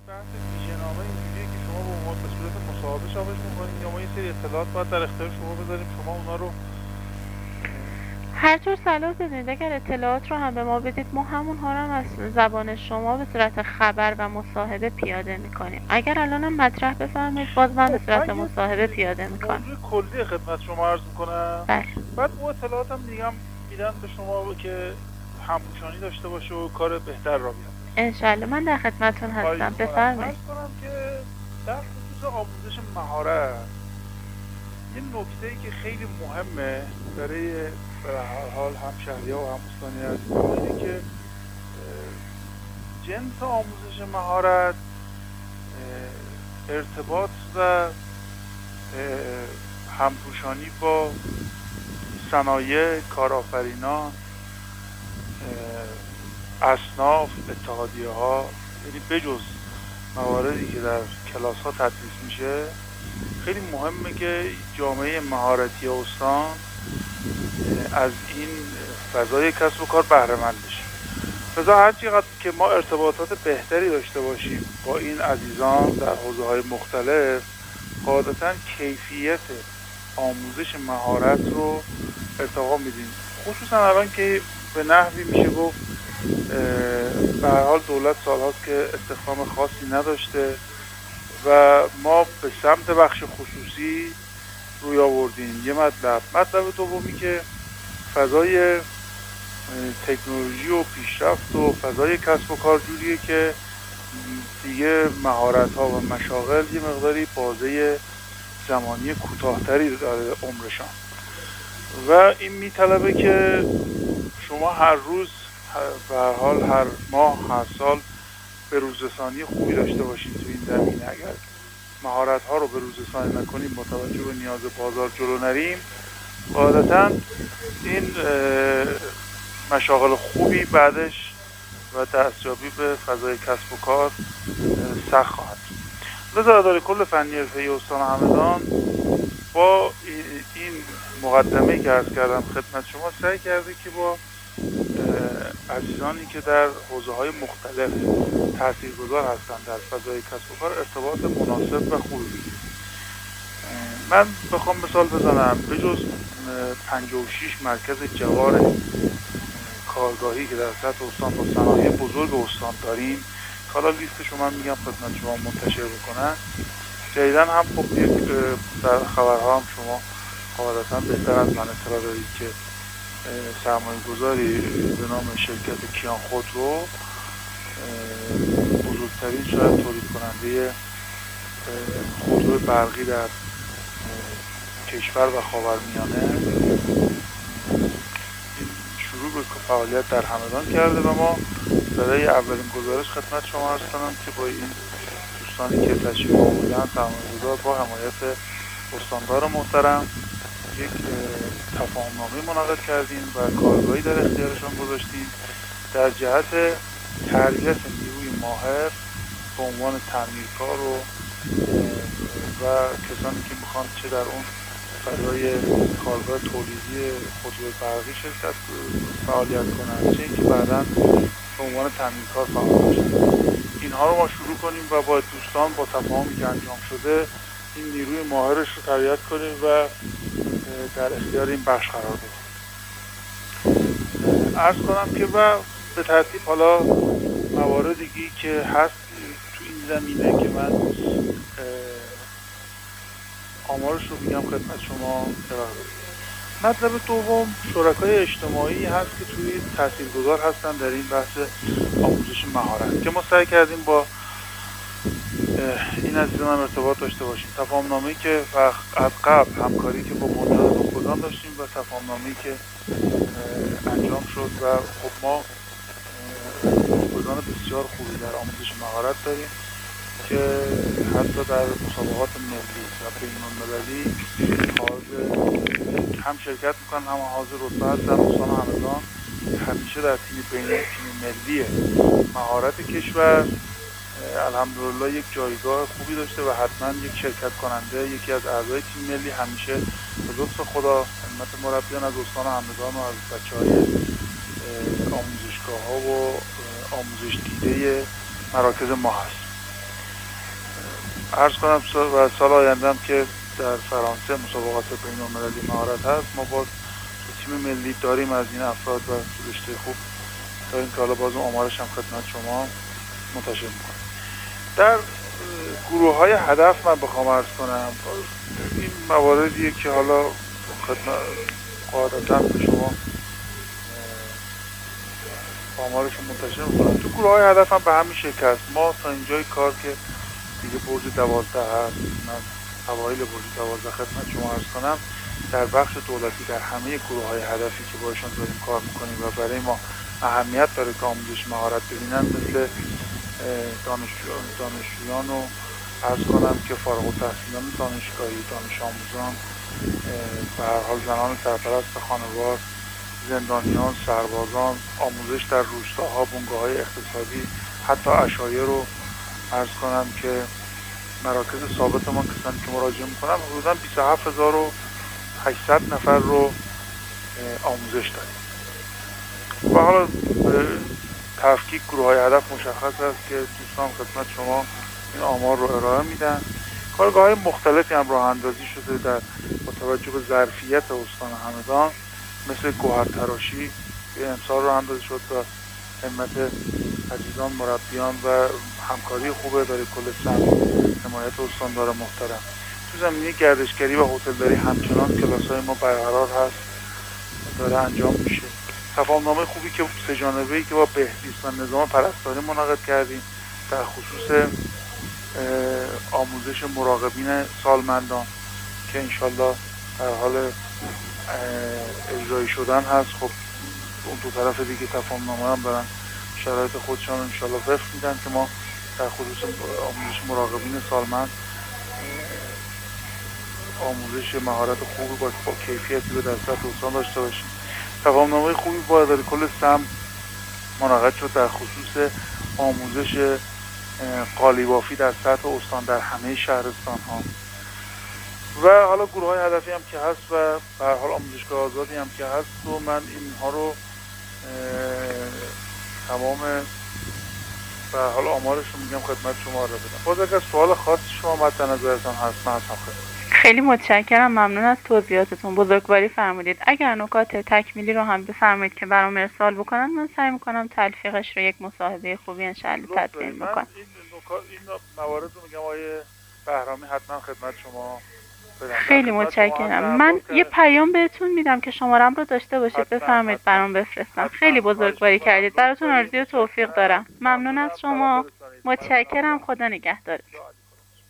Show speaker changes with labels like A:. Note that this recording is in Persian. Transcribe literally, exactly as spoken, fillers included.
A: بحث ویژه‌نامه اینجوریه که شما با ما به صورت مصاحبه چاپش می‌کنید یا ما یه سری اطلاعات باید در اختیار شما بذاریم شما اونا رو
B: هر طور صلاح بدونید. اگر اطلاعات رو هم به ما بدید ما همونها رو هم از زبان شما به صورت خبر و مصاحبه پیاده میکنیم. اگر الان هم مطرح بفرمایید باز من به
A: خب
B: صورت
A: من یه
B: مصاحبه پیاده میکنم.
A: موضوع کلی خدمت شما عرض میکنم،
B: بله
A: بعد اون اطلاعات هم دیگه هم میدن به شما که همپوشانی داشته باشه و کار بهتر را بیاد.
B: انشالله من در خدمتون
A: خواهش
B: هستم.
A: میکنم. عرض
B: بفرمایید.
A: کنم که در خصوص آموزش مهارت یه نکته ای که خیلی مهمه برای به هر حال هم شهری‌ها و هم استانی عزیز ما اینه که جنس آموزش مهارت ارتباط و همپوشانی با صنایع، کارآفرینان، اصناف، اتحادیه ها، یعنی بجز مواردی که در کلاس ها تدریس میشه خیلی مهمه که جامعه مهارتی استان از این فضای کسب و کار بهره مند بشه. لذا هر چقدر که ما ارتباطات بهتری داشته باشیم با این عزیزان در حوزه‌های مختلف، قاعدتاً کیفیت آموزش مهارت رو ارتقا میدیم. خصوصا الان که به نحوی میشه گفت به هر حال دولت سالهاست که استخدام خاصی نداشته و ما به سمت بخش خصوصی روی آوردیم. یه مطلب مطلب دومی که فضای تکنولوژی و پیشرفت و فضای کسب و کار جوریه که دیگه مهارت ها و مشاغل یه مقداری بازه زمانی کوتاه‌تری داره عمرشان و این میطلبه که شما هر روز به هر حال هر ماه هر سال به روزرسانی خوبی داشته باشید تو این زمینه. اگر مهارت ها رو به روزرسانی نکنیم با توجه به نیاز بازار جلو نریم قاعدتاً این مشاغل خوبی بعدش و دستیابی به فضای کسب و کار سخت خواهد. لذا اداره کل فنی حرفه‌ای استان همدان با این مقدمه‌ای که عرض کردم خدمت شما سعی کرده که با عزیزانی که در حوزه‌های مختلف تاثیرگذار هستند در فضای کسب و کار ارتباط مناسب و خوبی بگیریم. من بخوام مثال بزنم به جز پنجاه و شش مرکز جوار کارگاهی که در سطح استان با صنایع بزرگ استان داریم که حالا لیستشو من میگم خدمت شما منتشر بکنن. جدیداً هم خب یک در خبرها هم شما قاعدتاً بهتر از من اطلاع دارید که سرمایه گذاری به نام شرکت کیان خودرو بزرگترین شاید تولید کننده خودرو برقی در کشور و خاورمیانه شروع به فعالیت در همدان کرده و ما برای اولین گزارش خدمت شما عرض کنم که با این دوستانی که تشریف آوردن سرمایه‌گذار با حمایت استاندار محترم یک تفاهمنامه منعقد کردیم و کارگاهی در اختیارشان گذاشتیم در جهت تربیت نیروی ماهر به عنوان تعمیرکار و و کسانی که میخوان چه در اون فضای کارگاه تولیدی خودرو برقی شرکت فعالیت کنند چه اینکه بعداً به عنوان تعمیرکار فعال باشند. اینها رو ما شروع کنیم و با دوستان با تفاهمی که انجام شده این نیروی ماهرش رو تربیت کنیم و در اختیار این بخش قرار بدیم. عرض کنم که و به ترتیب حالا مواردی که هست تو این زمینه که من آمارش رو میگم خدمت شما ارائه بدم. مطلب دوم شرکای اجتماعی هست که توی تاثیرگذار هستن در این بحث آموزش مهارت که ما سعی کردیم با این عزیزان هم ارتباط داشته باشیم. تفاهمنامه‌ای که از قبل همکاری که با بنیاد نخبگان داشتیم و تفاهمنامه‌ای که انجام شد و خب ما نخبگان بسیار خوبی در آموزش مهارت داریم که حتی در مسابقات ملی و بین‌المللی حاضر هم شرکت میکنن هم حاضر رتبه هستن. استان همدان همیشه در تیم بین تیم ملی مهارت کشور الحمدلله یک جایگاه خوبی داشته و حتما یک شرکت کننده یکی از اعضای تیم ملی همیشه به لطف خدا همت مربیان از استان همدان و از بچه‌های آموزشگاه ها و آموزش دیده مراکز ما هست. عرض کنم سال و سال آینده هم که در فرانسه مسابقات بین‌المللی مهارت هست، ما باز تیم ملی داریم از این افراد و رشته خوب تا این که حالا باز آمارش هم خدمت شما منتشر میکنم. در گروه های هدف من بخوام عرض کنم این مواردیه که حالا خدمت قاعدتا به شما آمارشون منتشر میکنم. تو گروه های هدف هم به همین شکل است. ما تا اینجای کار که دیگه برج دوازده هست، من اوایل برج دوازده خدمت شما عرض کنم در بخش دولتی در همه گروه های هدفی که باشون داریم کار میکنیم و برای ما اهمیت داره که آموزش مهارت ببینن، مثل دانشجویان دانشجویان رو عرض کنم که فارغ التحصیلان دانشگاهی، دانش آموزان، به هر حال زنان سرپرست خانوار، زندانیان، سربازان، آموزش در روستاها، بنگاه‌های اقتصادی، حتی عشایر رو عرض کنم که مراکز ثابت ما کسانی که مراجعه میکنن حدوداً بیست و هفت هزار و هشتصد نفر رو آموزش داریم. و حالا تفکیک گروه های هدف مشخص است که دوستان خدمت شما این آمار رو ارائه میدن. کارگاه های مختلفی هم راه اندازی شده در با توجه به ظرفیت استان همدان، مثل گوهر تراشی که امسال راه اندازی شد و همت عزیزان مربیان و همکاری خوب اداره کل سمت حمایت استاندار محترم. تو زمینه گردشگری و هتلداری همچنان کلاس‌های ما برقرار هست، داره انجام میشه. تفاهمنامه خوبی که سه جانبه‌ای که با بهزیست و نظام پرستاری منعقد کردیم در خصوص آموزش مراقبین سالمندان که انشالله در حال اجرایی شدن هست. خب اون دو طرف دیگه تفاهمنامه هم دارن شرایط خودشان انشالله وفق میدن که ما در خصوص آموزش مراقبین سالمند آموزش مهارت خوبی با, با کیفیتی رو در سطح استان داشته باشیم. تفاهمنامه خوبی با اداره کل سمت منعقد شد در خصوص آموزش قالیبافی در سطح استان در همه شهرستان ها. و حالا گروه های هدفی هم که هست و به هر حال آموزشگاه آزادی هم که هست و من اینها رو تمام به هر حال آمارش رو میگم خدمت شما رو بدم. باز اگر سوال خاصی شما مد نظرتان هست من هستم خدمت.
B: خیلی متشکرم، ممنون از توضیحاتتون، بزرگواری فرمودید. اگر نکات تکمیلی رو هم بفرمایید که برام ارسال بکنن، من سعی میکنم تلفیقش رو یک مصاحبه خوبی انشالله تدوین بکنم.
A: من این نکات این موارد رو میگم آقای بهرامی حتما خدمت شما بدم.
B: خیلی متشکرم. من یه پیام بهتون میدم که شمارم رو داشته باشید، بفرمایید برام بفرستم. خیلی بزرگواری کردید، براتون آرزوی توفیق دارم. ممنون از شما، متشکرم، خدا نگهدارتون.